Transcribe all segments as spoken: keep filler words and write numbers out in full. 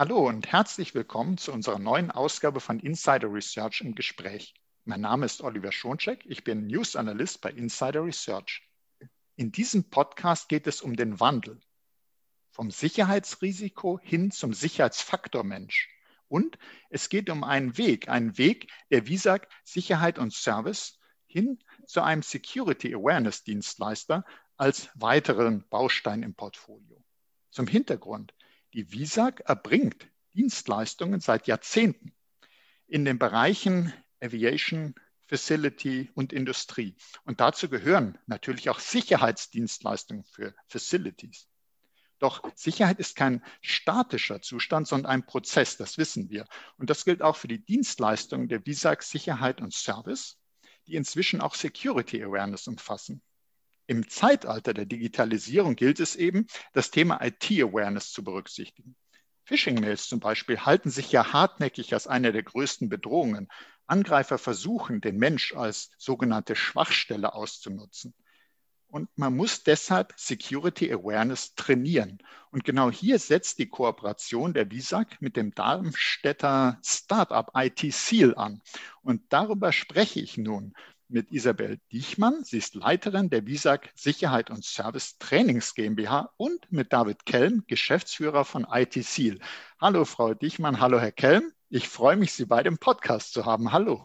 Hallo und herzlich willkommen zu unserer neuen Ausgabe von Insider Research im Gespräch. Mein Name ist Oliver Schoncheck, ich bin News Analyst bei Insider Research. In diesem Podcast geht es um den Wandel vom Sicherheitsrisiko hin zum Sicherheitsfaktor Mensch. Und es geht um einen Weg, einen Weg der V I S A C Sicherheit und Service hin zu einem Security Awareness Dienstleister als weiteren Baustein im Portfolio. Zum Hintergrund: Die V I S A C erbringt Dienstleistungen seit Jahrzehnten in den Bereichen Aviation, Facility und Industrie. Und dazu gehören natürlich auch Sicherheitsdienstleistungen für Facilities. Doch Sicherheit ist kein statischer Zustand, sondern ein Prozess, das wissen wir. Und das gilt auch für die Dienstleistungen der V I S A C Sicherheit und Service, die inzwischen auch Security Awareness umfassen. Im Zeitalter der Digitalisierung gilt es eben, das Thema I T-Awareness zu berücksichtigen. Phishing-Mails zum Beispiel halten sich ja hartnäckig als eine der größten Bedrohungen. Angreifer versuchen, den Mensch als sogenannte Schwachstelle auszunutzen. Und man muss deshalb Security Awareness trainieren. Und genau hier setzt die Kooperation der V I S A C mit dem Darmstädter Startup I T Seal an. Und darüber spreche ich nun mit Isabel Diechmann. Sie ist Leiterin der V I S A C Sicherheit und Service Trainings GmbH und mit David Kelm, Geschäftsführer von I T Seal. Hallo Frau Diechmann, hallo Herr Kelm. Ich freue mich, Sie beide im Podcast zu haben. Hallo.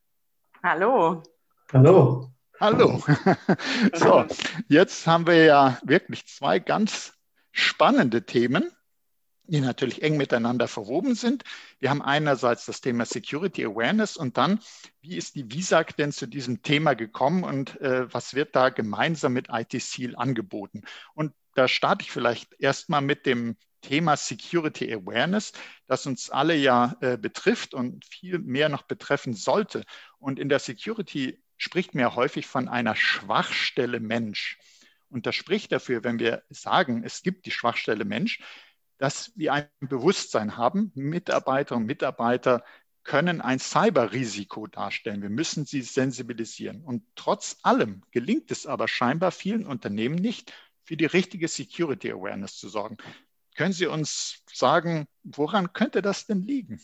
Hallo. Hallo. Hallo. So, jetzt haben wir ja wirklich zwei ganz spannende Themen, die natürlich eng miteinander verwoben sind. Wir haben einerseits das Thema Security Awareness und dann, wie ist die V I S A C denn zu diesem Thema gekommen und äh, was wird da gemeinsam mit I T Seal angeboten? Und da starte ich vielleicht erstmal mit dem Thema Security Awareness, das uns alle ja äh, betrifft und viel mehr noch betreffen sollte. Und in der Security spricht man ja häufig von einer Schwachstelle Mensch. Und das spricht dafür, wenn wir sagen, es gibt die Schwachstelle Mensch, dass wir ein Bewusstsein haben, Mitarbeiter und Mitarbeiter können ein Cyberrisiko darstellen. Wir müssen sie sensibilisieren. Und trotz allem gelingt es aber scheinbar vielen Unternehmen nicht, für die richtige Security Awareness zu sorgen. Können Sie uns sagen, woran könnte das denn liegen?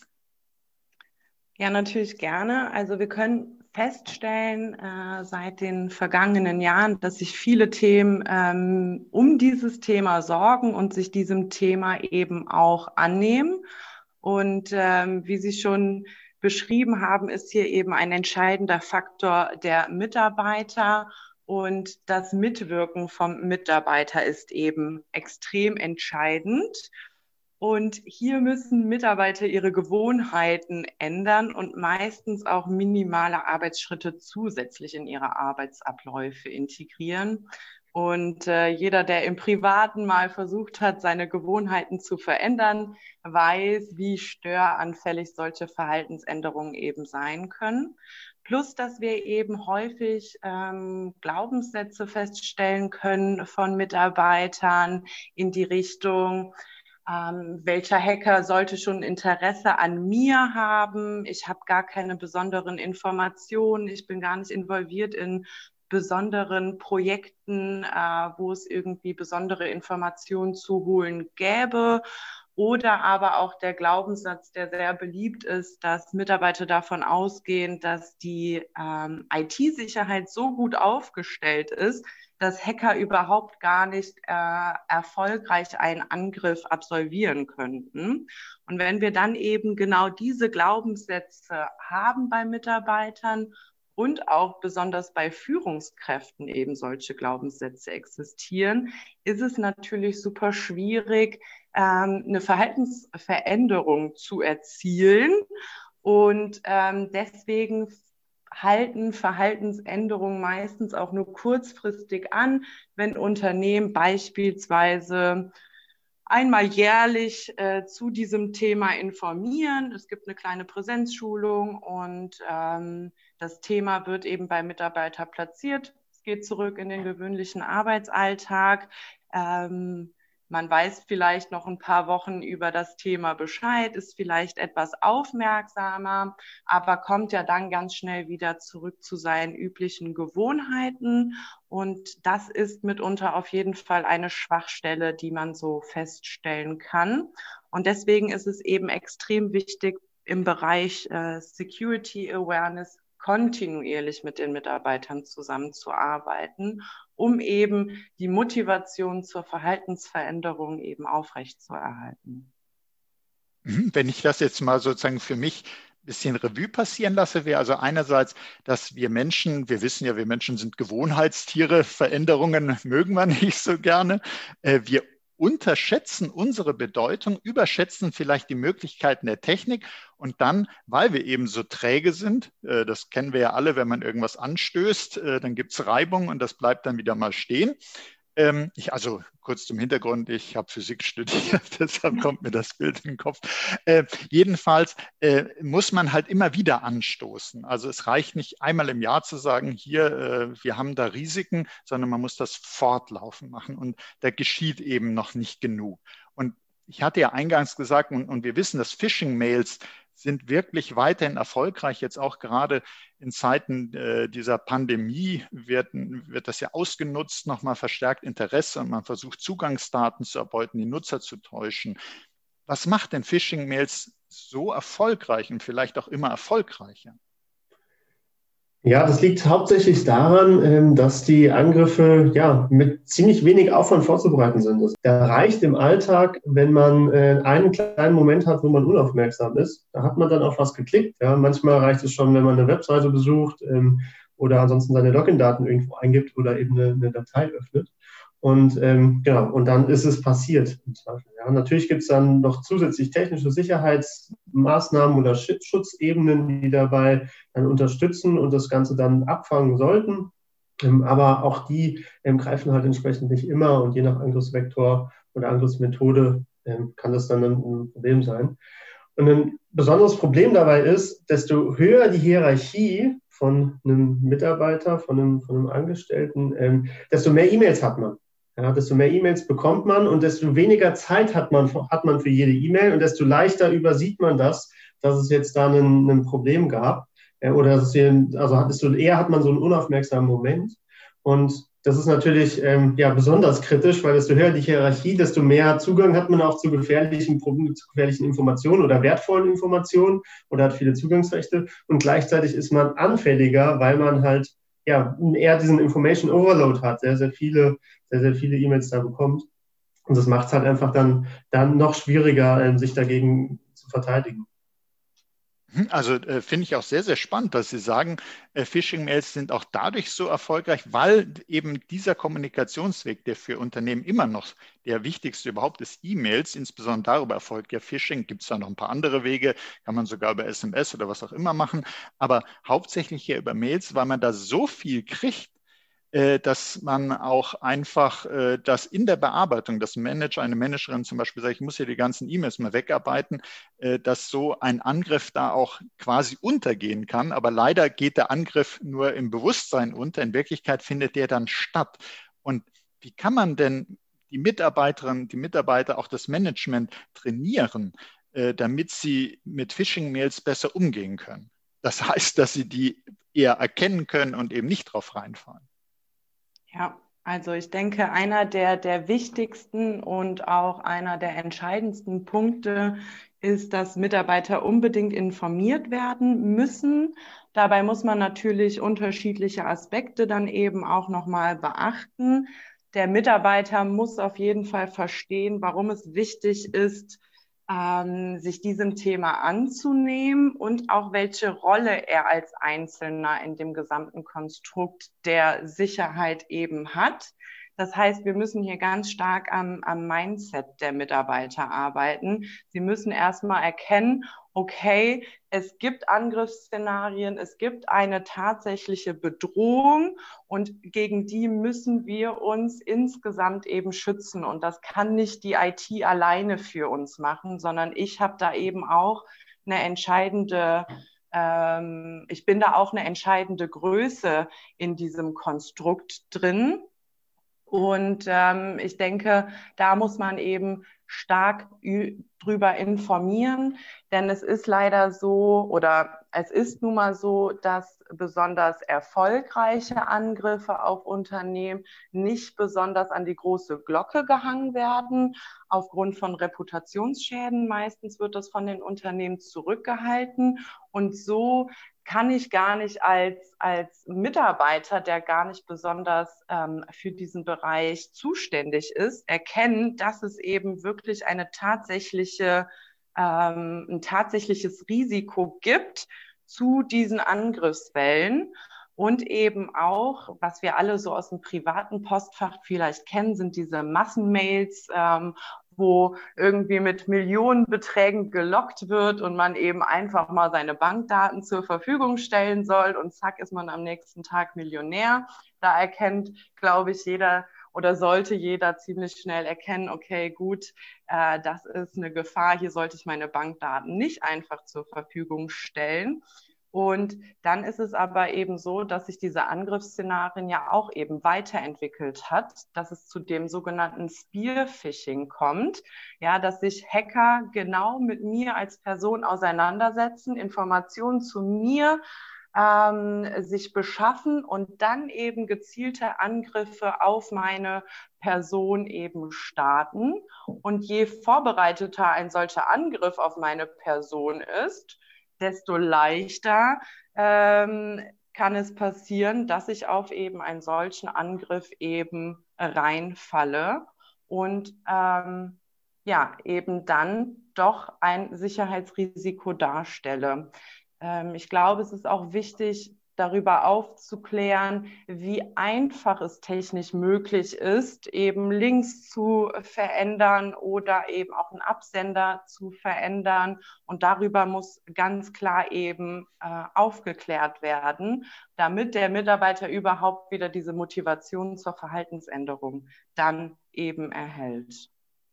Ja, natürlich gerne. Also wir können feststellen äh, seit den vergangenen Jahren, dass sich viele Themen ähm, um dieses Thema sorgen und sich diesem Thema eben auch annehmen. Und ähm, wie Sie schon beschrieben haben, ist hier eben ein entscheidender Faktor der Mitarbeiter. Und das Mitwirken vom Mitarbeiter ist eben extrem entscheidend. Und hier müssen Mitarbeiter ihre Gewohnheiten ändern und meistens auch minimale Arbeitsschritte zusätzlich in ihre Arbeitsabläufe integrieren. Und äh, jeder, der im Privaten mal versucht hat, seine Gewohnheiten zu verändern, weiß, wie störanfällig solche Verhaltensänderungen eben sein können. Plus, dass wir eben häufig ähm, Glaubenssätze feststellen können von Mitarbeitern in die Richtung: Ähm, welcher Hacker sollte schon Interesse an mir haben? Ich habe gar keine besonderen Informationen. Ich bin gar nicht involviert in besonderen Projekten, äh, wo es irgendwie besondere Informationen zu holen gäbe. Oder aber auch der Glaubenssatz, der sehr beliebt ist, dass Mitarbeiter davon ausgehen, dass die ähm, I T-Sicherheit so gut aufgestellt ist, dass Hacker überhaupt gar nicht äh, erfolgreich einen Angriff absolvieren könnten. Und wenn wir dann eben genau diese Glaubenssätze haben bei Mitarbeitern und auch besonders bei Führungskräften eben solche Glaubenssätze existieren, ist es natürlich super schwierig, ähm, eine Verhaltensveränderung zu erzielen. Und ähm, deswegen halten Verhaltensänderungen meistens auch nur kurzfristig an, wenn Unternehmen beispielsweise einmal jährlich äh, zu diesem Thema informieren. Es gibt eine kleine Präsenzschulung und ähm, das Thema wird eben bei Mitarbeitern platziert. Es geht zurück in den gewöhnlichen Arbeitsalltag. Ähm, Man weiß vielleicht noch ein paar Wochen über das Thema Bescheid, ist vielleicht etwas aufmerksamer, aber kommt ja dann ganz schnell wieder zurück zu seinen üblichen Gewohnheiten. Und das ist mitunter auf jeden Fall eine Schwachstelle, die man so feststellen kann. Und deswegen ist es eben extrem wichtig, im Bereich äh, Security Awareness kontinuierlich mit den Mitarbeitern zusammenzuarbeiten, um eben die Motivation zur Verhaltensveränderung eben aufrechtzuerhalten. Wenn ich das jetzt mal sozusagen für mich ein bisschen Revue passieren lasse, wäre also einerseits, dass wir Menschen, wir wissen ja, wir Menschen sind Gewohnheitstiere, Veränderungen mögen wir nicht so gerne. Wir unterschätzen unsere Bedeutung, überschätzen vielleicht die Möglichkeiten der Technik und dann, weil wir eben so träge sind, das kennen wir ja alle, wenn man irgendwas anstößt, dann gibt es Reibung und das bleibt dann wieder mal stehen. Ich, also kurz zum Hintergrund, ich habe Physik studiert, deshalb kommt mir das Bild in den Kopf. Äh, jedenfalls äh, muss man halt immer wieder anstoßen. Also es reicht nicht einmal im Jahr zu sagen, hier, äh, wir haben da Risiken, sondern man muss das fortlaufend machen und da geschieht eben noch nicht genug. Und ich hatte ja eingangs gesagt, und, und wir wissen, dass Phishing-Mails sind wirklich weiterhin erfolgreich. Jetzt auch gerade in Zeiten äh, dieser Pandemie wird, wird das ja ausgenutzt, nochmal verstärkt Interesse und man versucht Zugangsdaten zu erbeuten, die Nutzer zu täuschen. Was macht denn Phishing-Mails so erfolgreich und vielleicht auch immer erfolgreicher? Ja, das liegt hauptsächlich daran, dass die Angriffe ja mit ziemlich wenig Aufwand vorzubereiten sind. Da reicht im Alltag, wenn man einen kleinen Moment hat, wo man unaufmerksam ist, da hat man dann auf was geklickt. Ja, manchmal reicht es schon, wenn man eine Webseite besucht oder ansonsten seine Login-Daten irgendwo eingibt oder eben eine, eine Datei öffnet. Und ähm, genau, und dann ist es passiert im Zweifel. Ja, natürlich gibt es dann noch zusätzlich technische Sicherheitsmaßnahmen oder Schutzebenen, die dabei dann unterstützen und das Ganze dann abfangen sollten. Ähm, aber auch die ähm, greifen halt entsprechend nicht immer und je nach Angriffsvektor oder Angriffsmethode ähm, kann das dann ein Problem sein. Und ein besonderes Problem dabei ist, desto höher die Hierarchie von einem Mitarbeiter, von einem, von einem Angestellten, ähm, desto mehr E-Mails hat man. Ja, desto mehr E-Mails bekommt man und desto weniger Zeit hat man, hat man für jede E-Mail und desto leichter übersieht man das, dass es jetzt da ein, ein Problem gab. Äh, oder dass es hier, also desto eher hat man so einen unaufmerksamen Moment. Und das ist natürlich ähm, ja, besonders kritisch, weil desto höher die Hierarchie, desto mehr Zugang hat man auch zu gefährlichen, zu gefährlichen Informationen oder wertvollen Informationen oder hat viele Zugangsrechte. Und gleichzeitig ist man anfälliger, weil man halt ja, eher diesen Information Overload hat, sehr, sehr viele, sehr, sehr viele E-Mails da bekommt. Und das macht es halt einfach dann, dann noch schwieriger, sich dagegen zu verteidigen. Also äh, finde ich auch sehr, sehr spannend, dass Sie sagen, äh, Phishing-Mails sind auch dadurch so erfolgreich, weil eben dieser Kommunikationsweg, der für Unternehmen immer noch der wichtigste überhaupt ist, E-Mails, insbesondere darüber erfolgt ja Phishing, gibt es da noch ein paar andere Wege, kann man sogar über S M S oder was auch immer machen, aber hauptsächlich hier über Mails, weil man da so viel kriegt, dass man auch einfach das in der Bearbeitung, dass ein Manager, eine Managerin zum Beispiel sagt, ich muss hier die ganzen E-Mails mal wegarbeiten, dass so ein Angriff da auch quasi untergehen kann. Aber leider geht der Angriff nur im Bewusstsein unter. In Wirklichkeit findet der dann statt. Und wie kann man denn die Mitarbeiterinnen, die Mitarbeiter, auch das Management trainieren, damit sie mit Phishing-Mails besser umgehen können? Das heißt, dass sie die eher erkennen können und eben nicht drauf reinfallen. Ja, also ich denke, einer der, der wichtigsten und auch einer der entscheidendsten Punkte ist, dass Mitarbeiter unbedingt informiert werden müssen. Dabei muss man natürlich unterschiedliche Aspekte dann eben auch nochmal beachten. Der Mitarbeiter muss auf jeden Fall verstehen, warum es wichtig ist, Ähm, sich diesem Thema anzunehmen und auch welche Rolle er als Einzelner in dem gesamten Konstrukt der Sicherheit eben hat. Das heißt, wir müssen hier ganz stark am, am Mindset der Mitarbeiter arbeiten. Sie müssen erstmal erkennen, okay, es gibt Angriffsszenarien, es gibt eine tatsächliche Bedrohung und gegen die müssen wir uns insgesamt eben schützen. Und das kann nicht die I T alleine für uns machen, sondern ich habe da eben auch eine entscheidende ähm, ich bin da auch eine entscheidende Größe in diesem Konstrukt drin. Und ähm, ich denke, da muss man eben stark drüber informieren, denn es ist leider so oder es ist nun mal so, dass besonders erfolgreiche Angriffe auf Unternehmen nicht besonders an die große Glocke gehangen werden, aufgrund von Reputationsschäden. Meistens wird das von den Unternehmen zurückgehalten und so kann ich gar nicht als, als Mitarbeiter, der gar nicht besonders ähm, für diesen Bereich zuständig ist, erkennen, dass es eben wirklich eine tatsächliche, ähm, ein tatsächliches Risiko gibt zu diesen Angriffswellen. Und eben auch, was wir alle so aus dem privaten Postfach vielleicht kennen, sind diese Massenmails, ähm, wo irgendwie mit Millionenbeträgen gelockt wird und man eben einfach mal seine Bankdaten zur Verfügung stellen soll und zack ist man am nächsten Tag Millionär. Da erkennt, glaube ich, jeder oder sollte jeder ziemlich schnell erkennen, okay, gut, äh, das ist eine Gefahr, hier sollte ich meine Bankdaten nicht einfach zur Verfügung stellen. Und dann ist es aber eben so, dass sich diese Angriffsszenarien ja auch eben weiterentwickelt hat, dass es zu dem sogenannten Spear-Phishing kommt, ja, dass sich Hacker genau mit mir als Person auseinandersetzen, Informationen zu mir ähm, sich beschaffen und dann eben gezielte Angriffe auf meine Person eben starten. Und je vorbereiteter ein solcher Angriff auf meine Person ist, desto leichter ähm, kann es passieren, dass ich auf eben einen solchen Angriff eben reinfalle und ähm, ja, eben dann doch ein Sicherheitsrisiko darstelle. Ähm, ich glaube, es ist auch wichtig, darüber aufzuklären, wie einfach es technisch möglich ist, eben Links zu verändern oder eben auch einen Absender zu verändern. Und darüber muss ganz klar eben äh, aufgeklärt werden, damit der Mitarbeiter überhaupt wieder diese Motivation zur Verhaltensänderung dann eben erhält.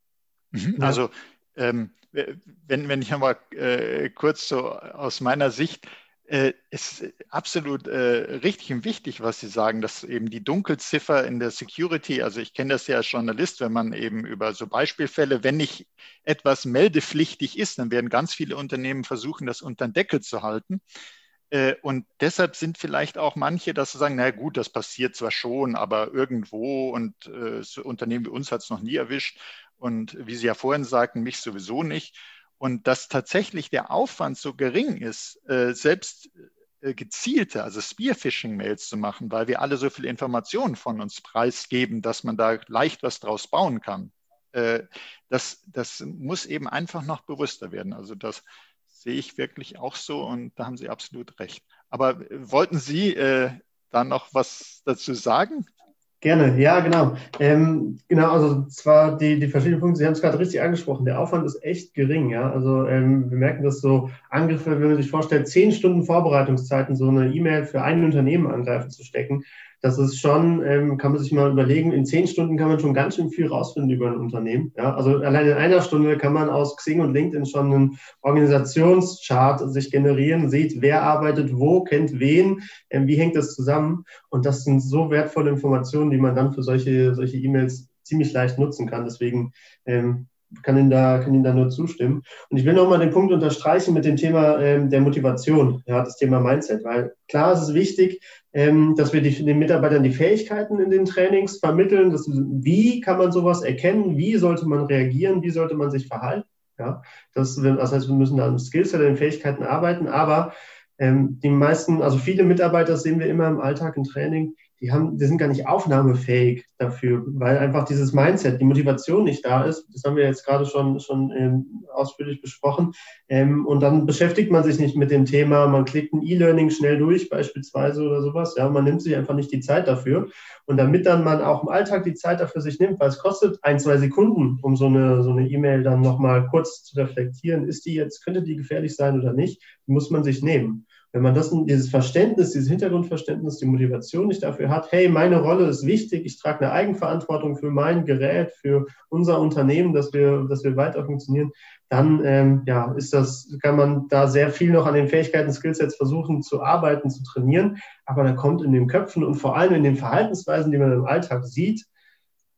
Also ähm, wenn, wenn ich einmal äh, kurz so aus meiner Sicht, äh, ist absolut äh, richtig und wichtig, was Sie sagen, dass eben die Dunkelziffer in der Security, also ich kenne das ja als Journalist, wenn man eben über so Beispielfälle, wenn nicht etwas meldepflichtig ist, dann werden ganz viele Unternehmen versuchen, das unter den Deckel zu halten. Äh, und deshalb sind vielleicht auch manche, dass sie sagen, na gut, das passiert zwar schon, aber irgendwo und äh, so Unternehmen wie uns hat es noch nie erwischt. Und wie Sie ja vorhin sagten, mich sowieso nicht. Und dass tatsächlich der Aufwand so gering ist, äh, selbst äh, gezielte, also Spear-Phishing-Mails zu machen, weil wir alle so viele Informationen von uns preisgeben, dass man da leicht was draus bauen kann. Äh, das, das muss eben einfach noch bewusster werden. Also das sehe ich wirklich auch so und da haben Sie absolut recht. Aber wollten Sie äh, da noch was dazu sagen? Gerne, ja, genau. Ähm, genau, also zwar die, die verschiedenen Punkte, Sie haben es gerade richtig angesprochen, der Aufwand ist echt gering, ja. Also ähm, wir merken, dass so Angriffe, wenn man sich vorstellt, zehn Stunden Vorbereitungszeiten, so eine E-Mail für ein Unternehmen angreifen zu stecken, das ist schon, ähm, kann man sich mal überlegen, in zehn Stunden kann man schon ganz schön viel rausfinden über ein Unternehmen. Ja? Also allein in einer Stunde kann man aus Xing und LinkedIn schon einen Organisationschart sich generieren, sieht, wer arbeitet wo, kennt wen, ähm, wie hängt das zusammen. Und das sind so wertvolle Informationen, die man dann für solche solche E-Mails ziemlich leicht nutzen kann. Deswegen ähm, kann Ihnen da, kann Ihnen da nur zustimmen. Und ich will nochmal den Punkt unterstreichen mit dem Thema ähm, der Motivation, ja, das Thema Mindset, weil klar ist es wichtig, ähm, dass wir die, den Mitarbeitern die Fähigkeiten in den Trainings vermitteln, dass, wie kann man sowas erkennen, wie sollte man reagieren, wie sollte man sich verhalten, ja, das, das heißt, wir müssen da am Skillset, an den Fähigkeiten arbeiten, aber ähm, die meisten, also viele Mitarbeiter, das sehen wir immer im Alltag im Training, die haben, die sind gar nicht aufnahmefähig dafür, weil einfach dieses Mindset, die Motivation nicht da ist. Das haben wir jetzt gerade schon, schon ähm, ausführlich besprochen. Ähm, und dann beschäftigt man sich nicht mit dem Thema, man klickt ein E-Learning schnell durch beispielsweise oder sowas. Ja, man nimmt sich einfach nicht die Zeit dafür. Und damit dann man auch im Alltag die Zeit dafür sich nimmt, weil es kostet ein, zwei Sekunden, um so eine, so eine E-Mail dann nochmal kurz zu reflektieren, ist die jetzt, könnte die gefährlich sein oder nicht, muss man sich nehmen. Wenn man das, dieses Verständnis, dieses Hintergrundverständnis, die Motivation nicht dafür hat, hey, meine Rolle ist wichtig, ich trage eine Eigenverantwortung für mein Gerät, für unser Unternehmen, dass wir, dass wir weiter funktionieren, dann ähm, ja, ist das, kann man da sehr viel noch an den Fähigkeiten, Skillsets versuchen zu arbeiten, zu trainieren. Aber da kommt in den Köpfen und vor allem in den Verhaltensweisen, die man im Alltag sieht,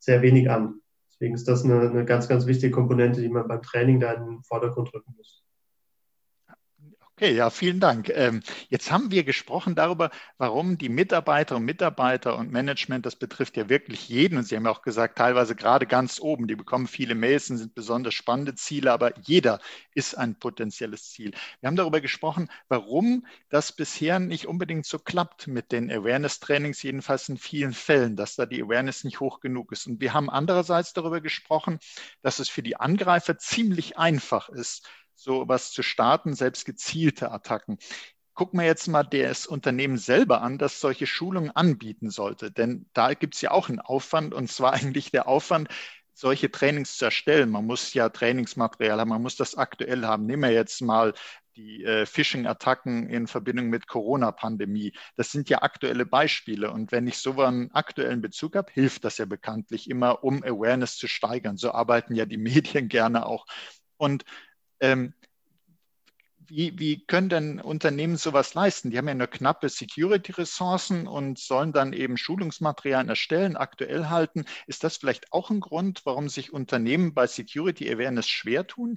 sehr wenig an. Deswegen ist das eine, eine ganz, ganz wichtige Komponente, die man beim Training da in den Vordergrund rücken muss. Okay, ja, vielen Dank. Ähm, jetzt haben wir gesprochen darüber, warum die Mitarbeiter und Mitarbeiter und Management, das betrifft ja wirklich jeden. Und Sie haben ja auch gesagt, teilweise gerade ganz oben, die bekommen viele Mails und sind besonders spannende Ziele, aber jeder ist ein potenzielles Ziel. Wir haben darüber gesprochen, warum das bisher nicht unbedingt so klappt mit den Awareness-Trainings, jedenfalls in vielen Fällen, dass da die Awareness nicht hoch genug ist. Und wir haben andererseits darüber gesprochen, dass es für die Angreifer ziemlich einfach ist, so was zu starten, selbst gezielte Attacken. Gucken wir jetzt mal das Unternehmen selber an, das solche Schulungen anbieten sollte. Denn da gibt es ja auch einen Aufwand, und zwar eigentlich der Aufwand, solche Trainings zu erstellen. Man muss ja Trainingsmaterial haben, man muss das aktuell haben. Nehmen wir jetzt mal die äh, Phishing-Attacken in Verbindung mit Corona-Pandemie. Das sind ja aktuelle Beispiele. Und wenn ich so einen aktuellen Bezug habe, hilft das ja bekanntlich immer, um Awareness zu steigern. So arbeiten ja die Medien gerne auch. Und Ähm, wie, wie können denn Unternehmen sowas leisten? Die haben ja nur knappe Security-Ressourcen und sollen dann eben Schulungsmaterialien erstellen, aktuell halten. Ist das vielleicht auch ein Grund, warum sich Unternehmen bei Security Awareness schwer tun?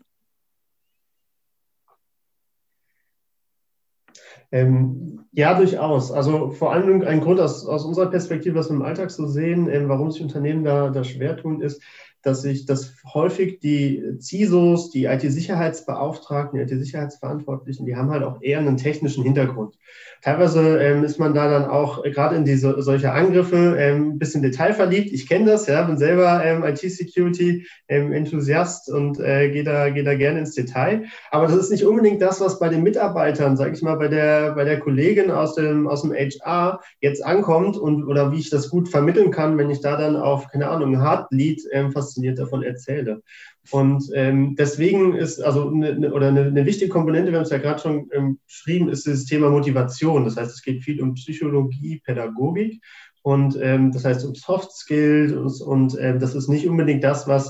Ähm, ja, durchaus. Also vor allem ein Grund aus, aus unserer Perspektive, was wir im Alltag so sehen, ähm, warum sich Unternehmen da, da schwer tun, ist, dass sich das häufig die C I S Os, die I T-Sicherheitsbeauftragten, die I T-Sicherheitsverantwortlichen, die haben halt auch eher einen technischen Hintergrund. Teilweise ähm, ist man da dann auch äh, gerade in diese solche Angriffe ähm, ein bisschen detailverliebt. Ich kenne das, ja, bin selber ähm, I T-Security-Enthusiast ähm, und äh, gehe da, geh da gerne ins Detail. Aber das ist nicht unbedingt das, was bei den Mitarbeitern, sage ich mal, bei der, bei der Kollegin aus dem, aus dem H R jetzt ankommt und oder wie ich das gut vermitteln kann, wenn ich da dann auf, keine Ahnung, ein Hardlead ähm, fasziniert davon erzähle. Und ähm, deswegen ist also eine, oder eine, eine wichtige Komponente, wir haben es ja gerade schon ähm, beschrieben, ist das Thema Motivation. Das heißt, es geht viel um Psychologie, Pädagogik und ähm, das heißt um Soft Skills und, und ähm, das ist nicht unbedingt das, was,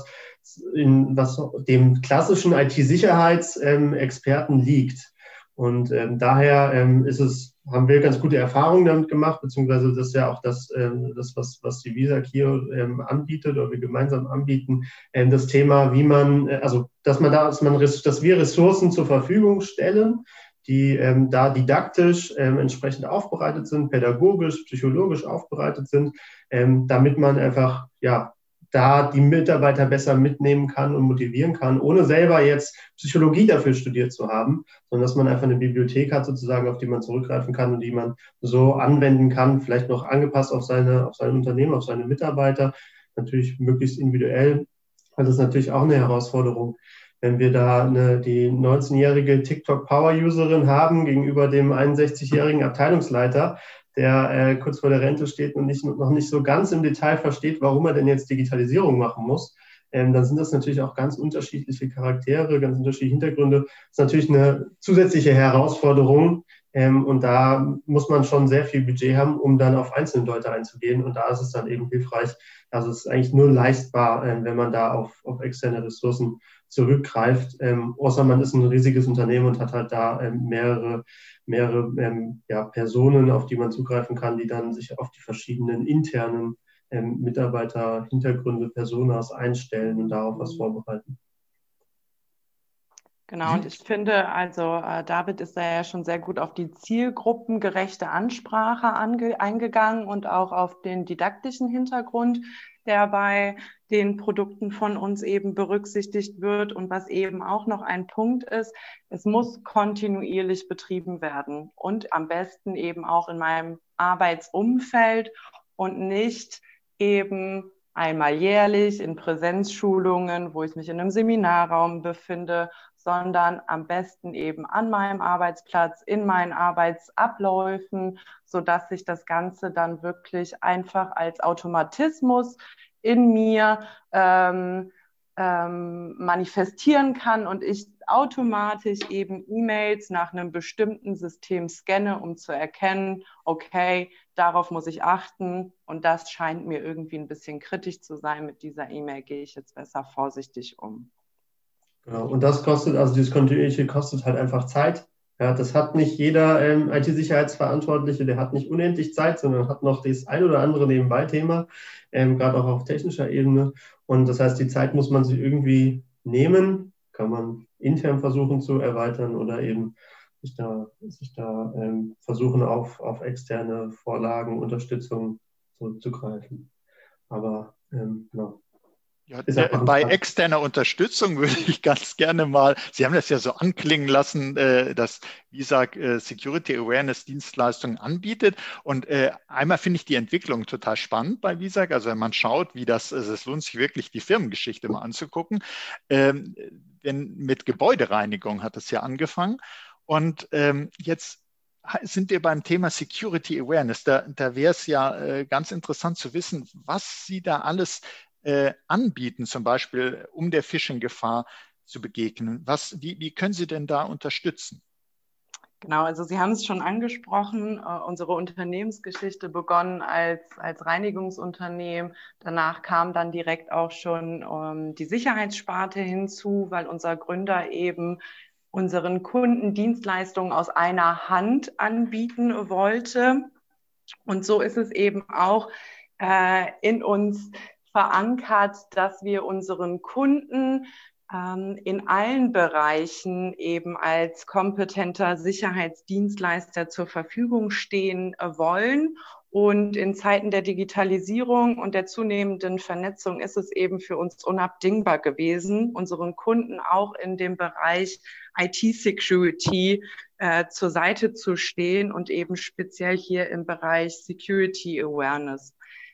in, was dem klassischen I T-Sicherheitsexperten ähm, liegt. Und ähm, daher ähm, ist es, haben wir ganz gute Erfahrungen damit gemacht, beziehungsweise das ist ja auch das, ähm, das was, was die Visag hier ähm, anbietet oder wir gemeinsam anbieten, ähm, das Thema, wie man, äh, also dass man da, dass man, dass wir Ressourcen zur Verfügung stellen, die ähm, da didaktisch ähm, entsprechend aufbereitet sind, pädagogisch, psychologisch aufbereitet sind, ähm, damit man einfach, ja, da die Mitarbeiter besser mitnehmen kann und motivieren kann, ohne selber jetzt Psychologie dafür studiert zu haben, sondern dass man einfach eine Bibliothek hat sozusagen, auf die man zurückgreifen kann und die man so anwenden kann, vielleicht noch angepasst auf seine, auf sein Unternehmen, auf seine Mitarbeiter, natürlich möglichst individuell. Das ist natürlich auch eine Herausforderung, wenn wir da eine, die neunzehnjährige TikTok-Power-Userin haben gegenüber dem einundsechzigjährigen Abteilungsleiter, der äh, kurz vor der Rente steht und nicht, noch nicht so ganz im Detail versteht, warum er denn jetzt Digitalisierung machen muss, ähm, dann sind das natürlich auch ganz unterschiedliche Charaktere, ganz unterschiedliche Hintergründe. Das ist natürlich eine zusätzliche Herausforderung ähm, und da muss man schon sehr viel Budget haben, um dann auf einzelne Leute einzugehen und da ist es dann eben hilfreich. Also es ist eigentlich nur leistbar, ähm, wenn man da auf, auf externe Ressourcen zurückgreift, ähm, außer man ist ein riesiges Unternehmen und hat halt da ähm, mehrere mehrere ähm, ja, Personen, auf die man zugreifen kann, die dann sich auf die verschiedenen internen ähm, Mitarbeiter, Hintergründe, Personas einstellen und darauf was vorbereiten. Genau, und ich finde, also äh, David ist da ja schon sehr gut auf die zielgruppengerechte Ansprache ange- eingegangen und auch auf den didaktischen Hintergrund, der bei den Produkten von uns eben berücksichtigt wird. Und was eben auch noch ein Punkt ist, es muss kontinuierlich betrieben werden und am besten eben auch in meinem Arbeitsumfeld und nicht eben einmal jährlich in Präsenzschulungen, wo ich mich in einem Seminarraum befinde, sondern am besten eben an meinem Arbeitsplatz, in meinen Arbeitsabläufen, sodass sich das Ganze dann wirklich einfach als Automatismus in mir ähm, ähm, manifestieren kann und ich automatisch eben E-Mails nach einem bestimmten System scanne, um zu erkennen, okay, darauf muss ich achten und das scheint mir irgendwie ein bisschen kritisch zu sein. Mit dieser E-Mail gehe ich jetzt besser vorsichtig um. Genau. Und das kostet, also dieses Kontinuierliche kostet halt einfach Zeit. Ja, das hat nicht jeder ähm, I T-Sicherheitsverantwortliche, der hat nicht unendlich Zeit, sondern hat noch das ein oder andere Nebenbei-Thema, ähm, gerade auch auf technischer Ebene. Und das heißt, die Zeit muss man sich irgendwie nehmen, kann man intern versuchen zu erweitern oder eben sich da, sich da ähm, versuchen, auf, auf externe Vorlagen, Unterstützung zurückzugreifen. Aber ähm, genau. Ja, der, bei externer Unterstützung würde ich ganz gerne mal, Sie haben das ja so anklingen lassen, äh, dass WISAG äh, Security Awareness Dienstleistungen anbietet. Und äh, einmal finde ich die Entwicklung total spannend bei WISAG. Also wenn man schaut, wie das, also es lohnt sich wirklich, die Firmengeschichte mal anzugucken. Ähm, denn mit Gebäudereinigung hat es ja angefangen. Und ähm, jetzt sind wir beim Thema Security Awareness. Da, da wäre es ja äh, ganz interessant zu wissen, was Sie da alles Äh, anbieten, zum Beispiel, um der Phishing-Gefahr zu begegnen. Was, wie, wie können Sie denn da unterstützen? Genau, also Sie haben es schon angesprochen, äh, unsere Unternehmensgeschichte begonnen als, als Reinigungsunternehmen. Danach kam dann direkt auch schon ähm, die Sicherheitssparte hinzu, weil unser Gründer eben unseren Kunden Dienstleistungen aus einer Hand anbieten wollte. Und so ist es eben auch äh, in uns verankert, dass wir unseren Kunden ähm, in allen Bereichen eben als kompetenter Sicherheitsdienstleister zur Verfügung stehen äh, wollen. Und in Zeiten der Digitalisierung und der zunehmenden Vernetzung ist es eben für uns unabdingbar gewesen, unseren Kunden auch in dem Bereich I T-Security äh, zur Seite zu stehen und eben speziell hier im Bereich Security Awareness.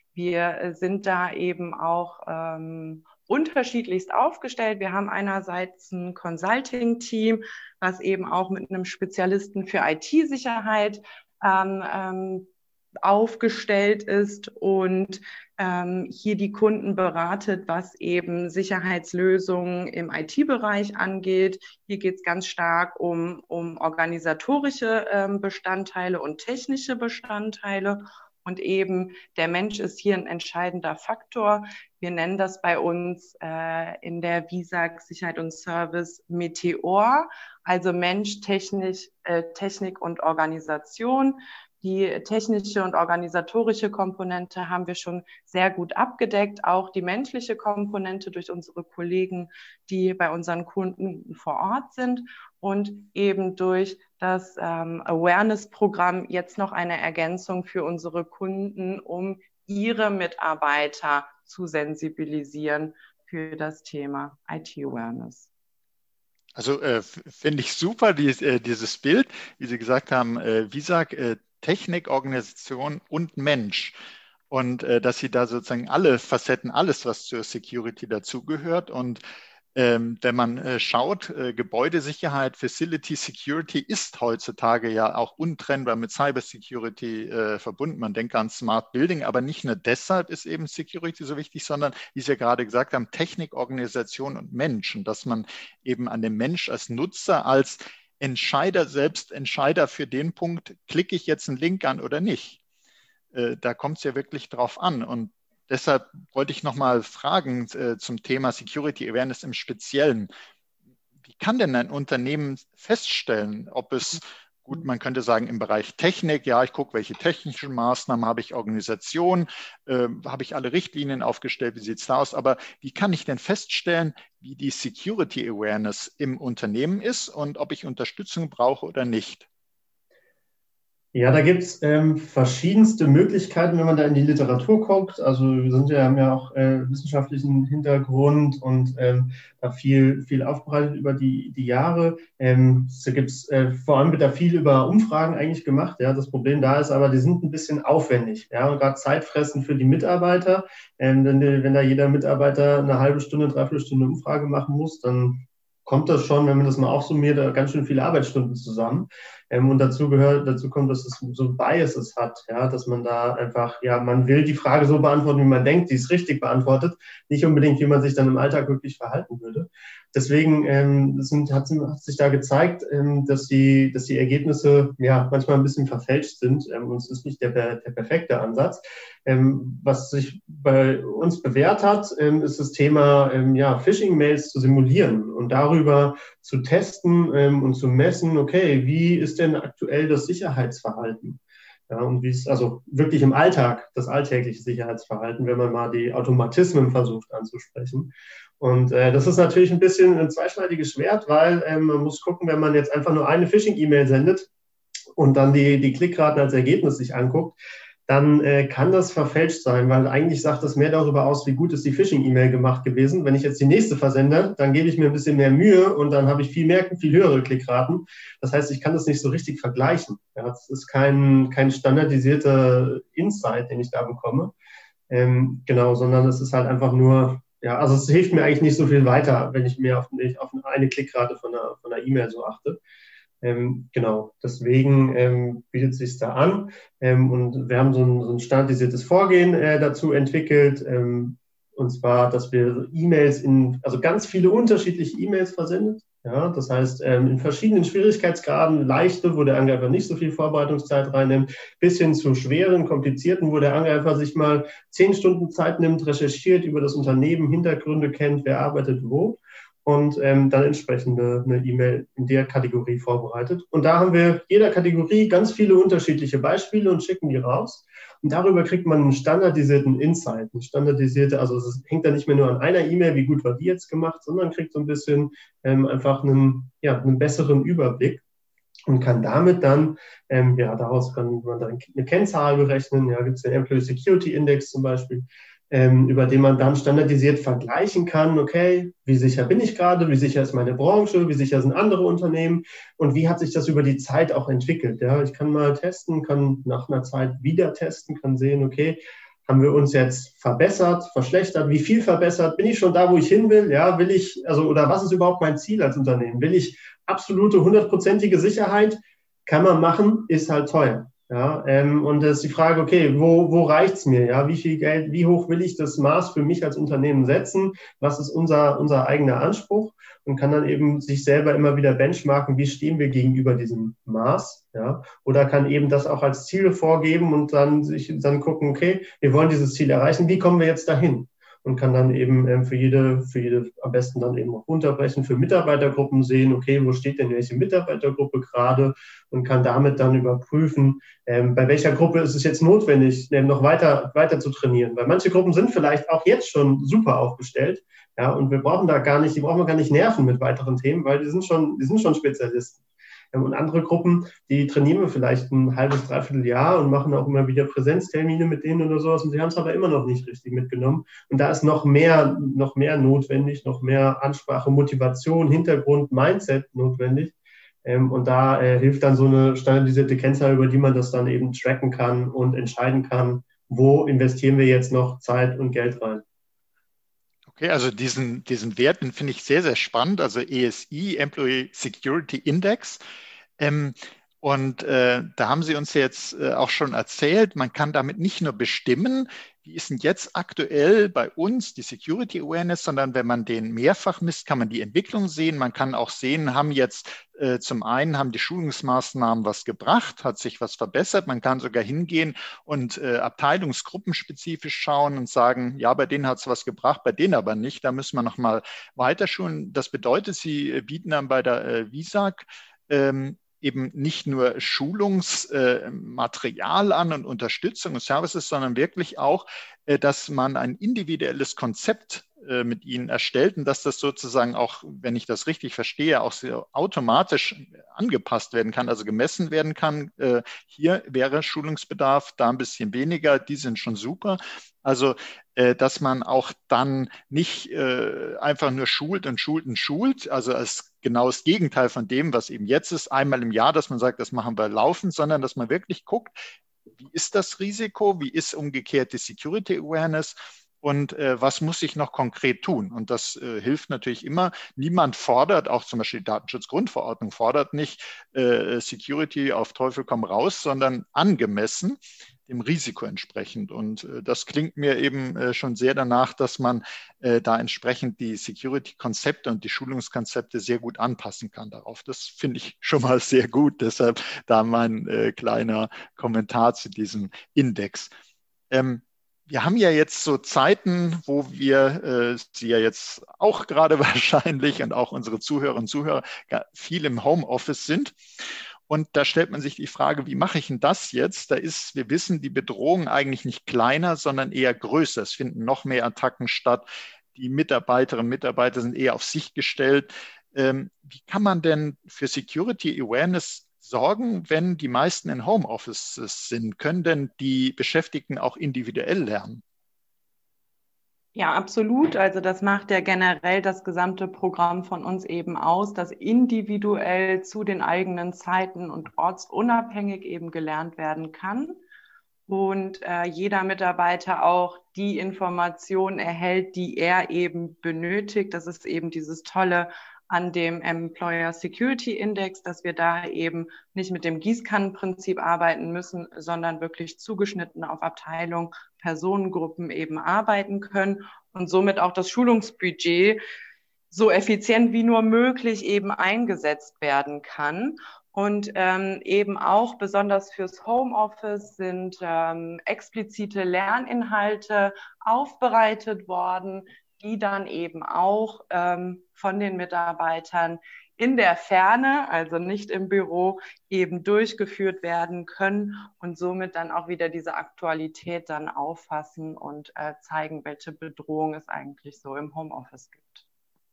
Wir sind da eben auch ähm, unterschiedlichst aufgestellt. Wir haben einerseits ein Consulting-Team, was eben auch mit einem Spezialisten für I T-Sicherheit ähm, ähm, aufgestellt ist und ähm, hier die Kunden beratet, was eben Sicherheitslösungen im I T-Bereich angeht. Hier geht es ganz stark um, um organisatorische ähm, Bestandteile und technische Bestandteile. Und eben der Mensch ist hier ein entscheidender Faktor. Wir nennen das bei uns äh, in der WISAG Sicherheit und Service Meteor, also Mensch, Technik, äh, Technik und Organisation. Die technische und organisatorische Komponente haben wir schon sehr gut abgedeckt, auch die menschliche Komponente durch unsere Kollegen, die bei unseren Kunden vor Ort sind und eben durch das ähm, Awareness-Programm jetzt noch eine Ergänzung für unsere Kunden, um ihre Mitarbeiter zu sensibilisieren für das Thema I T-Awareness. Also äh, finde ich super, die, äh, dieses Bild, wie Sie gesagt haben, äh, WISAG, äh, Technik, Organisation und Mensch. Und äh, dass Sie da sozusagen alle Facetten, alles, was zur Security dazugehört. Und ähm, wenn man äh, schaut, äh, Gebäudesicherheit, Facility Security ist heutzutage ja auch untrennbar mit Cybersecurity äh, verbunden. Man denkt an Smart Building, aber nicht nur deshalb ist eben Security so wichtig, sondern, wie Sie ja gerade gesagt haben, Technik, Organisation und Mensch. Und dass man eben an den Mensch als Nutzer, als Entscheider, selbst Entscheider für den Punkt, klicke ich jetzt einen Link an oder nicht. Äh, da kommt es ja wirklich drauf an. Und deshalb wollte ich noch mal fragen äh, zum Thema Security Awareness im Speziellen. Wie kann denn ein Unternehmen feststellen, ob es, gut, man könnte sagen, im Bereich Technik, ja, ich gucke, welche technischen Maßnahmen habe ich, Organisation, äh, habe ich alle Richtlinien aufgestellt, wie sieht es da aus, aber wie kann ich denn feststellen, wie die Security Awareness im Unternehmen ist und ob ich Unterstützung brauche oder nicht? Ja, da gibt es ähm, verschiedenste Möglichkeiten, wenn man da in die Literatur guckt. Also wir sind ja, haben ja auch äh, wissenschaftlichen Hintergrund und ähm, da viel, viel aufbereitet über die, die Jahre. Ähm, da gibt es äh, vor allem wird da viel über Umfragen eigentlich gemacht. Ja, das Problem da ist aber, die sind ein bisschen aufwendig. Ja, und gerade zeitfressend für die Mitarbeiter. Ähm, wenn, wenn da jeder Mitarbeiter eine halbe Stunde, dreiviertel Stunde Umfrage machen muss, dann kommt das schon, wenn man das mal aufsummiert, ganz schön viele Arbeitsstunden zusammen. Ähm, und dazu gehört, dazu kommt, dass es so Biases hat, ja, dass man da einfach, ja, man will die Frage so beantworten, wie man denkt, die ist richtig beantwortet, nicht unbedingt, wie man sich dann im Alltag wirklich verhalten würde. deswegen ähm, sind, hat, hat sich da gezeigt, ähm, dass, die, dass die Ergebnisse ja manchmal ein bisschen verfälscht sind. Ähm, und es ist nicht der, der perfekte Ansatz. Ähm, was sich bei uns bewährt hat, ähm, ist das Thema ähm, ja, Phishing-Mails zu simulieren und darüber zu testen ähm, und zu messen, okay, wie ist denn aktuell das Sicherheitsverhalten? Ja, und wie es also wirklich im Alltag, das alltägliche Sicherheitsverhalten, wenn man mal die Automatismen versucht anzusprechen. Und äh, das ist natürlich ein bisschen ein zweischneidiges Schwert, weil ähm, man muss gucken, wenn man jetzt einfach nur eine Phishing-E-Mail sendet und dann die, die Klickraten als Ergebnis sich anguckt, dann äh, kann das verfälscht sein, weil eigentlich sagt das mehr darüber aus, wie gut ist die Phishing-E-Mail gemacht gewesen. Wenn ich jetzt die nächste versende, dann gebe ich mir ein bisschen mehr Mühe und dann habe ich viel mehr, viel höhere Klickraten. Das heißt, ich kann das nicht so richtig vergleichen. Ja, das ist kein, kein standardisierter Insight, den ich da bekomme. Ähm, genau, sondern es ist halt einfach nur, ja, also es hilft mir eigentlich nicht so viel weiter, wenn ich mehr auf, auf eine Klickrate von einer, von einer E-Mail so achte. Ähm, genau, deswegen ähm, bietet es sich da an ähm, und wir haben so ein, so ein standardisiertes Vorgehen äh, dazu entwickelt, ähm, und zwar, dass wir E-Mails in, also ganz viele unterschiedliche E-Mails versendet, ja, das heißt ähm, in verschiedenen Schwierigkeitsgraden, leichte, wo der Angreifer nicht so viel Vorbereitungszeit reinnimmt, bis hin zu schweren, komplizierten, wo der Angreifer sich mal zehn Stunden Zeit nimmt, recherchiert über das Unternehmen, Hintergründe kennt, wer arbeitet wo. Und ähm, dann entsprechend eine E-Mail in der Kategorie vorbereitet. Und da haben wir jeder Kategorie ganz viele unterschiedliche Beispiele und schicken die raus. Und darüber kriegt man einen standardisierten Insight, eine standardisierte, also es hängt da nicht mehr nur an einer E-Mail, wie gut war die jetzt gemacht, sondern kriegt so ein bisschen ähm, einfach einen, ja, einen besseren Überblick und kann damit dann, ähm, ja, daraus kann man dann eine Kennzahl berechnen. Ja, gibt es den Employee Security Index zum Beispiel, Ähm, über den man dann standardisiert vergleichen kann, okay, wie sicher bin ich gerade, wie sicher ist meine Branche, wie sicher sind andere Unternehmen und wie hat sich das über die Zeit auch entwickelt. Ja, ich kann mal testen, kann nach einer Zeit wieder testen, kann sehen, okay, haben wir uns jetzt verbessert, verschlechtert, wie viel verbessert, bin ich schon da, wo ich hin will, ja, will ich, also, oder was ist überhaupt mein Ziel als Unternehmen? Will ich absolute hundertprozentige Sicherheit? Kann man machen, ist halt teuer. Ja, ähm, und das ist die Frage, okay, wo, wo reicht's mir? Ja, wie viel Geld, wie hoch will ich das Maß für mich als Unternehmen setzen? Was ist unser, unser eigener Anspruch? Und kann dann eben sich selber immer wieder benchmarken, wie stehen wir gegenüber diesem Maß? Ja, oder kann eben das auch als Ziele vorgeben und dann sich dann gucken, okay, wir wollen dieses Ziel erreichen, wie kommen wir jetzt dahin? Und kann dann eben ähm, für jede, für jede am besten dann eben auch runterbrechen, für Mitarbeitergruppen sehen, okay, wo steht denn welche Mitarbeitergruppe gerade und kann damit dann überprüfen, ähm, bei welcher Gruppe ist es jetzt notwendig, ähm, noch weiter, weiter zu trainieren. Weil manche Gruppen sind vielleicht auch jetzt schon super aufgestellt, ja, und wir brauchen da gar nicht, die brauchen wir gar nicht nerven mit weiteren Themen, weil die sind schon, die sind schon Spezialisten. Und andere Gruppen, die trainieren wir vielleicht ein halbes, dreiviertel Jahr und machen auch immer wieder Präsenztermine mit denen oder sowas. Und sie haben es aber immer noch nicht richtig mitgenommen. Und da ist noch mehr, noch mehr notwendig, noch mehr Ansprache, Motivation, Hintergrund, Mindset notwendig. Und da äh, hilft dann so eine standardisierte Kennzahl, über die man das dann eben tracken kann und entscheiden kann, wo investieren wir jetzt noch Zeit und Geld rein. Okay, also diesen, diesen Wert, den finde ich sehr, sehr spannend, also E S I, Employee Security Index. Ähm, und äh, da haben Sie uns jetzt äh, auch schon erzählt, man kann damit nicht nur bestimmen, wie ist denn jetzt aktuell bei uns die Security Awareness, sondern wenn man den mehrfach misst, kann man die Entwicklung sehen. Man kann auch sehen, haben jetzt äh, zum einen haben die Schulungsmaßnahmen was gebracht, hat sich was verbessert. Man kann sogar hingehen und äh, abteilungsgruppenspezifisch schauen und sagen, ja, bei denen hat es was gebracht, bei denen aber nicht. Da müssen wir nochmal weiterschulen. Das bedeutet, Sie bieten dann bei der äh, WISAG ähm, eben nicht nur Schulungsmaterial äh, an und Unterstützung und Services, sondern wirklich auch, äh, dass man ein individuelles Konzept äh, mit ihnen erstellt und dass das sozusagen auch, wenn ich das richtig verstehe, auch sehr automatisch angepasst werden kann, also gemessen werden kann. Äh, hier wäre Schulungsbedarf, da ein bisschen weniger, die sind schon super. Also, äh, dass man auch dann nicht äh, einfach nur schult und schult und schult, also als genau das Gegenteil von dem, was eben jetzt ist, einmal im Jahr, dass man sagt, das machen wir laufend, sondern dass man wirklich guckt, wie ist das Risiko, wie ist umgekehrt die Security Awareness und äh, was muss ich noch konkret tun? Und das äh, hilft natürlich immer. Niemand fordert, auch zum Beispiel die Datenschutzgrundverordnung fordert nicht äh, Security auf Teufel komm raus, sondern angemessen. dem Risiko entsprechend. Und äh, das klingt mir eben äh, schon sehr danach, dass man äh, da entsprechend die Security-Konzepte und die Schulungskonzepte sehr gut anpassen kann darauf. Das finde ich schon mal sehr gut. Deshalb da mein äh, kleiner Kommentar zu diesem Index. Ähm, Wir haben ja jetzt so Zeiten, wo wir, äh, Sie ja jetzt auch gerade wahrscheinlich und auch unsere Zuhörerinnen und Zuhörer viel im Homeoffice sind. Und da stellt man sich die Frage, wie mache ich denn das jetzt? Da ist, wir wissen, die Bedrohung eigentlich nicht kleiner, sondern eher größer. Es finden noch mehr Attacken statt. Die Mitarbeiterinnen und Mitarbeiter sind eher auf sich gestellt. Ähm, wie kann man denn für Security Awareness sorgen, wenn die meisten in Homeoffices sind? Können denn die Beschäftigten auch individuell lernen? Ja, absolut. Also das macht ja generell das gesamte Programm von uns eben aus, dass individuell zu den eigenen Zeiten und ortsunabhängig eben gelernt werden kann. Und äh, jeder Mitarbeiter auch die Informationen erhält, die er eben benötigt. Das ist eben dieses Tolle an dem Employer Security Index, dass wir da eben nicht mit dem Gießkannenprinzip arbeiten müssen, sondern wirklich zugeschnitten auf Abteilung, Personengruppen eben arbeiten können und somit auch das Schulungsbudget so effizient wie nur möglich eben eingesetzt werden kann. Und ähm, eben auch besonders fürs Homeoffice sind ähm, explizite Lerninhalte aufbereitet worden, die dann eben auch ähm, von den Mitarbeitern in der Ferne, also nicht im Büro, eben durchgeführt werden können und somit dann auch wieder diese Aktualität dann auffassen und äh, zeigen, welche Bedrohung es eigentlich so im Homeoffice gibt.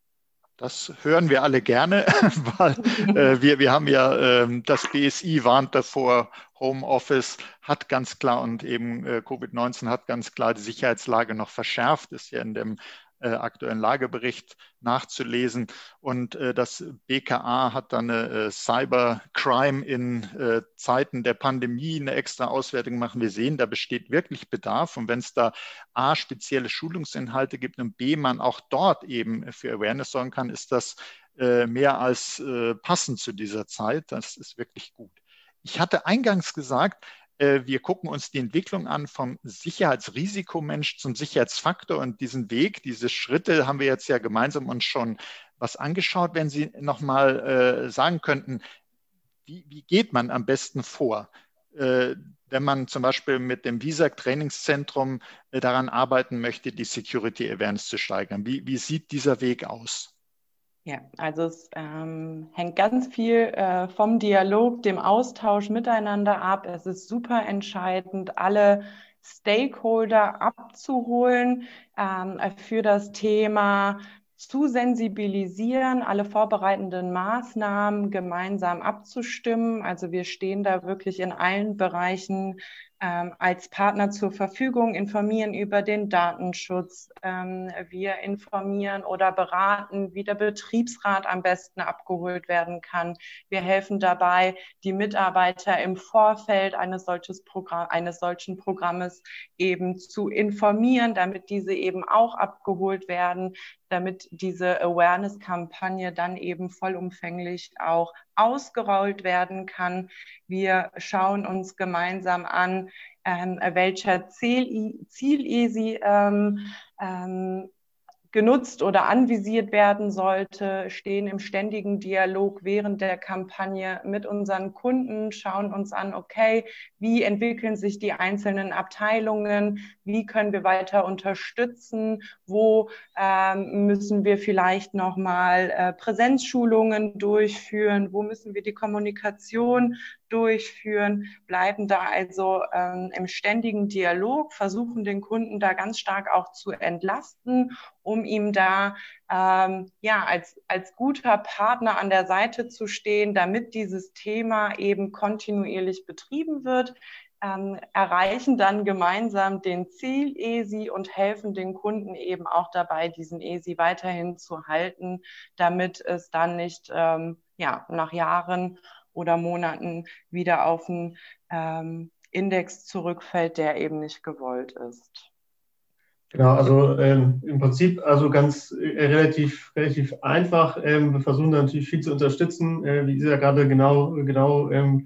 Das hören wir alle gerne, weil äh, wir, wir haben ja, äh, das B S I warnt davor, Homeoffice hat ganz klar und eben äh, Covid neunzehn hat ganz klar die Sicherheitslage noch verschärft, ist ja in dem äh, aktuellen Lagebericht nachzulesen. Und äh, das B K A hat dann eine äh, Cybercrime in äh, Zeiten der Pandemie eine extra Auswertung gemacht. Wir sehen, da besteht wirklich Bedarf. Und wenn es da A, spezielle Schulungsinhalte gibt und B, man auch dort eben für Awareness sorgen kann, ist das äh, mehr als äh, passend zu dieser Zeit. Das ist wirklich gut. Ich hatte eingangs gesagt, wir gucken uns die Entwicklung an vom Sicherheitsrisikomensch zum Sicherheitsfaktor und diesen Weg, diese Schritte haben wir jetzt ja gemeinsam uns schon was angeschaut. Wenn Sie nochmal äh, sagen könnten, wie, wie geht man am besten vor, äh, wenn man zum Beispiel mit dem WISAG-Trainingszentrum äh, daran arbeiten möchte, die Security Awareness zu steigern. Wie, wie sieht dieser Weg aus? Ja, also es ähm, hängt ganz viel äh, vom Dialog, dem Austausch miteinander ab. Es ist super entscheidend, alle Stakeholder abzuholen ähm, für das Thema, zu sensibilisieren, alle vorbereitenden Maßnahmen gemeinsam abzustimmen. Also wir stehen da wirklich in allen Bereichen ähm, als Partner zur Verfügung, informieren über den Datenschutz. Ähm, wir informieren oder beraten, wie der Betriebsrat am besten abgeholt werden kann. Wir helfen dabei, die Mitarbeiter im Vorfeld eines, solches Programm, eines solchen Programmes eben zu informieren, damit diese eben auch abgeholt werden, damit diese Awareness-Kampagne dann eben vollumfänglich auch ausgerollt werden kann. Wir schauen uns gemeinsam an, ähm, welcher Ziel-E S I ähm, ähm, genutzt oder anvisiert werden sollte, stehen im ständigen Dialog während der Kampagne mit unseren Kunden, schauen uns an, okay, wie entwickeln sich die einzelnen Abteilungen, wie können wir weiter unterstützen, wo ähm, müssen wir vielleicht nochmal äh, Präsenzschulungen durchführen, wo müssen wir die Kommunikation durchführen, bleiben da also ähm, im ständigen Dialog, versuchen den Kunden da ganz stark auch zu entlasten, um ihm da ähm, ja als, als guter Partner an der Seite zu stehen, damit dieses Thema eben kontinuierlich betrieben wird, ähm, erreichen dann gemeinsam den Ziel-E S I und helfen den Kunden eben auch dabei, diesen E S I weiterhin zu halten, damit es dann nicht ähm, ja, nach Jahren oder Monaten wieder auf einen ähm, Index zurückfällt, der eben nicht gewollt ist. Genau, also ähm, im Prinzip also ganz äh, relativ relativ einfach. Ähm, wir versuchen da natürlich viel zu unterstützen, äh, wie Sie ja gerade genau genau ähm,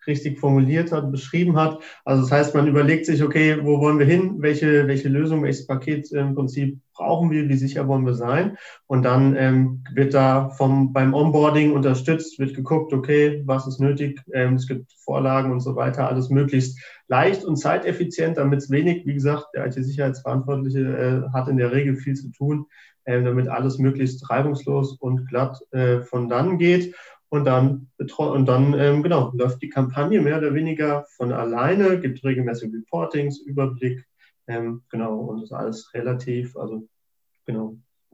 richtig formuliert hat, beschrieben hat. Also das heißt, man überlegt sich, okay, wo wollen wir hin? Welche, welche Lösung, welches Paket im Prinzip brauchen wir? Wie sicher wollen wir sein? Und dann ähm, wird da vom, beim Onboarding unterstützt, wird geguckt, okay, was ist nötig? Ähm, es gibt Vorlagen und so weiter, alles möglichst leicht und zeiteffizient, damit es wenig, wie gesagt, der I T-Sicherheitsverantwortliche äh, hat in der Regel viel zu tun, äh, damit alles möglichst reibungslos und glatt äh, von dann geht. Und dann, und dann ähm, genau, läuft die Kampagne mehr oder weniger von alleine, gibt regelmäßige Reportings, Überblick, ähm, genau, und ist alles relativ, also genau,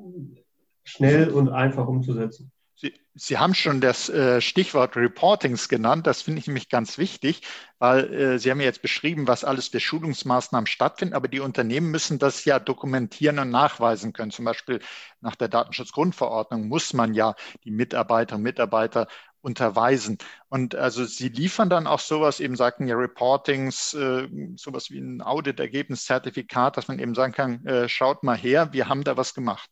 schnell und einfach umzusetzen. Sie, Sie haben schon das äh, Stichwort Reportings genannt. Das finde ich nämlich ganz wichtig, weil äh, Sie haben ja jetzt beschrieben, was alles für Schulungsmaßnahmen stattfinden, aber die Unternehmen müssen das ja dokumentieren und nachweisen können. Zum Beispiel nach der Datenschutzgrundverordnung muss man ja die Mitarbeiterinnen und Mitarbeiter unterweisen. Und also Sie liefern dann auch sowas, eben sagten ja Reportings, äh, sowas wie ein Auditergebniszertifikat, dass man eben sagen kann, äh, schaut mal her, wir haben da was gemacht.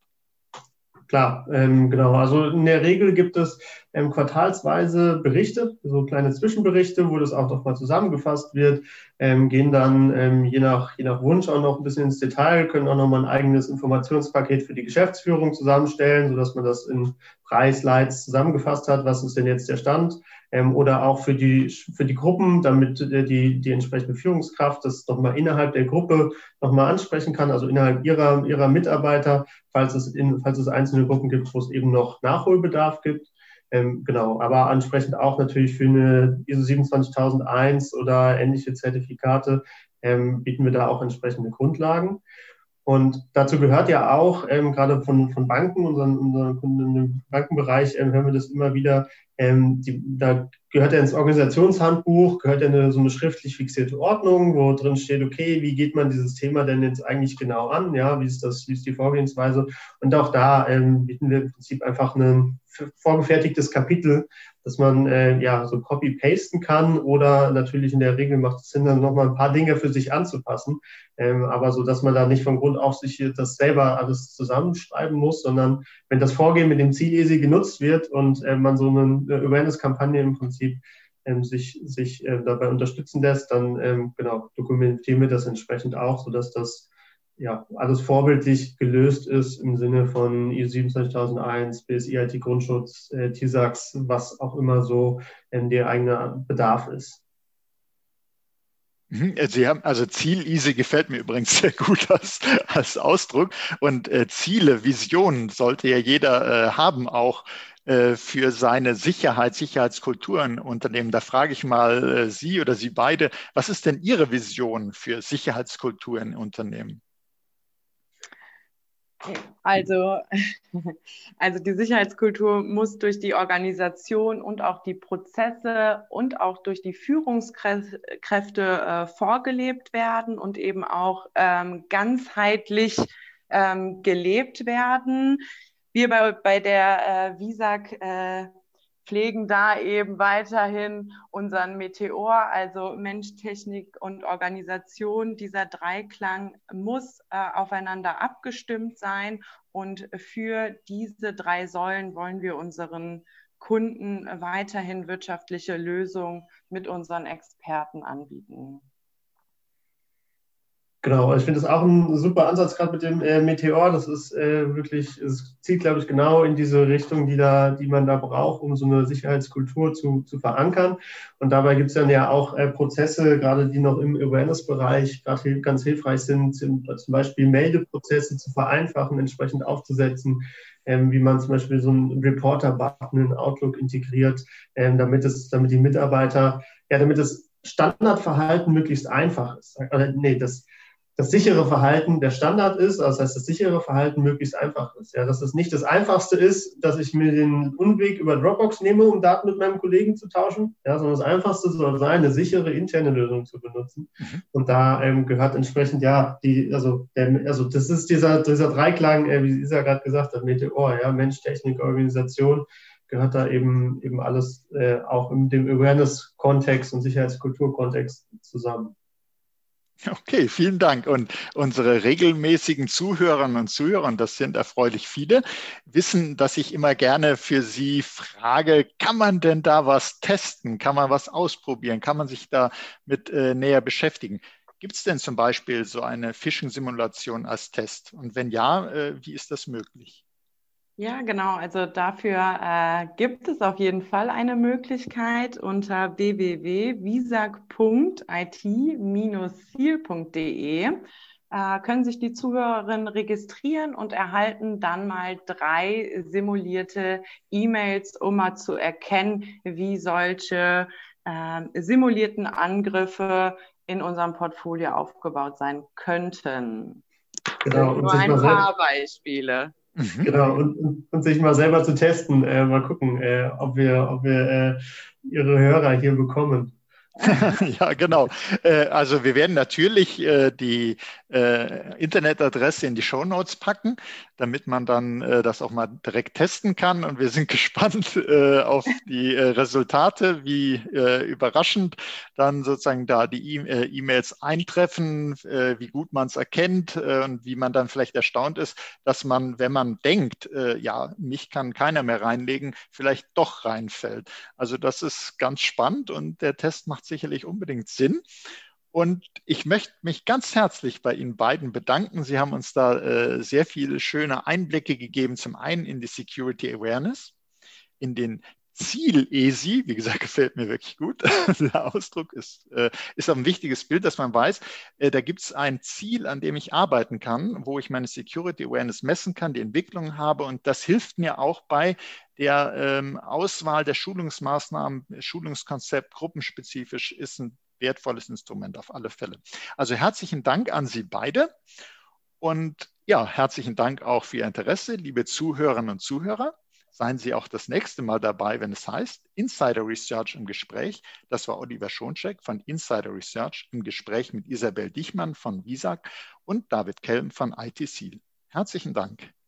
Klar, ähm, genau. Also in der Regel gibt es ähm, quartalsweise Berichte, so kleine Zwischenberichte, wo das auch noch mal zusammengefasst wird, ähm, gehen dann ähm, je nach, je nach Wunsch auch noch ein bisschen ins Detail, können auch noch mal ein eigenes Informationspaket für die Geschäftsführung zusammenstellen, sodass man das in drei Slides zusammengefasst hat, was ist denn jetzt der Stand, ähm, oder auch für die, für die Gruppen, damit äh, die, die entsprechende Führungskraft das nochmal innerhalb der Gruppe nochmal ansprechen kann, also innerhalb ihrer, ihrer Mitarbeiter, falls es, in, falls es einzelne Gruppen gibt, wo es eben noch Nachholbedarf gibt. Ähm, genau, aber entsprechend auch natürlich für eine I S O siebenundzwanzigtausendeins oder ähnliche Zertifikate ähm, bieten wir da auch entsprechende Grundlagen. Und dazu gehört ja auch, ähm, gerade von, von Banken, unseren, unseren Kunden im Bankenbereich, ähm, hören wir das immer wieder, ähm, die, da gehört ja ins Organisationshandbuch, gehört ja eine, so eine schriftlich fixierte Ordnung, wo drin steht, okay, wie geht man dieses Thema denn jetzt eigentlich genau an, ja, wie ist das, wie ist die Vorgehensweise? Und auch da ähm, bieten wir im Prinzip einfach ein vorgefertigtes Kapitel, dass man äh, ja so copy-pasten kann oder natürlich in der Regel macht es Sinn, dann nochmal ein paar Dinge für sich anzupassen, ähm, aber so, dass man da nicht von Grund auf sich das selber alles zusammenschreiben muss, sondern wenn das Vorgehen mit dem Ziel easy genutzt wird und äh, man so eine Awareness-Kampagne im Prinzip ähm, sich, sich äh, dabei unterstützen lässt, dann ähm, genau dokumentieren wir das entsprechend auch, sodass das ja, alles vorbildlich gelöst ist im Sinne von I S O siebenundzwanzigtausendeins, B S I I T-Grundschutz, äh, T I S A X, was auch immer so ähm, der eigene Bedarf ist. Sie haben, also Ziel-easy gefällt mir übrigens sehr gut als, als Ausdruck. Und äh, Ziele, Visionen sollte ja jeder äh, haben, auch äh, für seine Sicherheit, Sicherheitskultur in Unternehmen. Da frage ich mal äh, Sie oder Sie beide, was ist denn Ihre Vision für Sicherheitskultur in Unternehmen? Also, also die Sicherheitskultur muss durch die Organisation und auch die Prozesse und auch durch die Führungskräfte äh, vorgelebt werden und eben auch ähm, ganzheitlich ähm, gelebt werden. Wir bei, bei der äh, W I S A C äh, pflegen da eben weiterhin unseren Meteor, also Mensch, Technik und Organisation. Dieser Dreiklang muss äh, aufeinander abgestimmt sein und für diese drei Säulen wollen wir unseren Kunden weiterhin wirtschaftliche Lösungen mit unseren Experten anbieten. Genau, ich finde das auch ein super Ansatz, gerade mit dem äh, Meteor. Das ist äh, wirklich, es zielt, glaube ich, genau in diese Richtung, die da, die man da braucht, um so eine Sicherheitskultur zu, zu verankern. Und dabei gibt es dann ja auch äh, Prozesse, gerade die noch im Awareness-Bereich gerade ganz hilfreich sind, zum, zum Beispiel Meldeprozesse zu vereinfachen, entsprechend aufzusetzen, ähm, wie man zum Beispiel so einen Reporter-Button in Outlook integriert, ähm, damit es, damit die Mitarbeiter, ja, damit das Standardverhalten möglichst einfach ist. Oder, nee, das das sichere Verhalten der Standard ist, also das heißt, das sichere Verhalten möglichst einfach ist. Ja, dass es nicht das Einfachste ist, dass ich mir den Umweg über Dropbox nehme, um Daten mit meinem Kollegen zu tauschen, ja, sondern das Einfachste soll sein, eine sichere interne Lösung zu benutzen. Mhm. Und da ähm, gehört entsprechend, ja, die, also, der, also das ist dieser, dieser Dreiklang, äh, wie Isa gerade gesagt hat, Meteor, ja, Mensch, Technik, Organisation, gehört da eben, eben alles äh, auch in dem Awareness-Kontext und Sicherheitskultur-Kontext zusammen. Okay, vielen Dank. Und unsere regelmäßigen Zuhörerinnen und Zuhörer, und das sind erfreulich viele, wissen, dass ich immer gerne für Sie frage, kann man denn da was testen? Kann man was ausprobieren? Kann man sich da mit äh, näher beschäftigen? Gibt es denn zum Beispiel so eine Phishing-Simulation als Test? Und wenn ja, äh, wie ist das möglich? Ja, genau. Also dafür äh, gibt es auf jeden Fall eine Möglichkeit. Unter w w w punkt visag punkt i t Ziel punkt d e äh, können sich die Zuhörerinnen registrieren und erhalten dann mal drei simulierte E-Mails, um mal zu erkennen, wie solche äh, simulierten Angriffe in unserem Portfolio aufgebaut sein könnten. Genau, und Nur sich ein mal selbst, paar Beispiele. Mhm. genau, und, und, und sich mal selber zu testen, äh, mal gucken, äh, ob wir, ob wir äh, Ihre Hörer hier bekommen. Ja, genau. Äh, Also wir werden natürlich äh, die äh, Internetadresse in die Shownotes packen, damit man dann äh, das auch mal direkt testen kann. Und wir sind gespannt äh, auf die äh, Resultate, wie äh, überraschend dann sozusagen da die E- äh, E-Mails eintreffen, äh, wie gut man es erkennt äh, und wie man dann vielleicht erstaunt ist, dass man, wenn man denkt, äh, ja, mich kann keiner mehr reinlegen, vielleicht doch reinfällt. Also das ist ganz spannend und der Test macht sicherlich unbedingt Sinn. Und ich möchte mich ganz herzlich bei Ihnen beiden bedanken. Sie haben uns da äh, sehr viele schöne Einblicke gegeben, zum einen in die Security Awareness, in den Ziel-E S I, wie gesagt, gefällt mir wirklich gut. Der Ausdruck ist, äh, ist auch ein wichtiges Bild, dass man weiß, äh, da gibt es ein Ziel, an dem ich arbeiten kann, wo ich meine Security Awareness messen kann, die Entwicklung habe. Und das hilft mir auch bei der ähm, Auswahl der Schulungsmaßnahmen, Schulungskonzept, gruppenspezifisch ist ein wertvolles Instrument auf alle Fälle. Also herzlichen Dank an Sie beide und ja, herzlichen Dank auch für Ihr Interesse, liebe Zuhörerinnen und Zuhörer. Seien Sie auch das nächste Mal dabei, wenn es heißt Insider Research im Gespräch. Das war Oliver Schoncheck von Insider Research im Gespräch mit Isabel Dichmann von Visag und David Kelm von I T Seal. Herzlichen Dank.